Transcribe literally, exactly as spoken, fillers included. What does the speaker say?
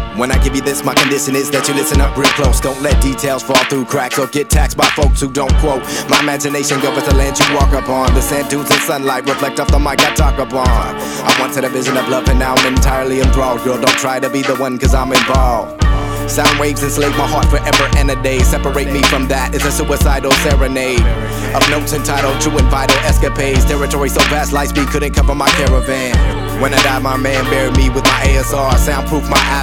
When I give you this, my condition is that you listen up real close. Don't let details fall through cracks or get taxed by folks who don't quote. My imagination governs the land you walk upon. The sand dunes and sunlight reflect off the mic I talk upon. I once had a vision of love and now I'm entirely enthralled. Girl, don't try to be the one cause I'm involved. Sound waves enslave my heart forever and a day. Separate me from that, it's a suicidal serenade of notes entitled true and vital escapades. Territory so vast, light speed couldn't cover my caravan. When I die, my man buried me with my A S R. Soundproof my eyes.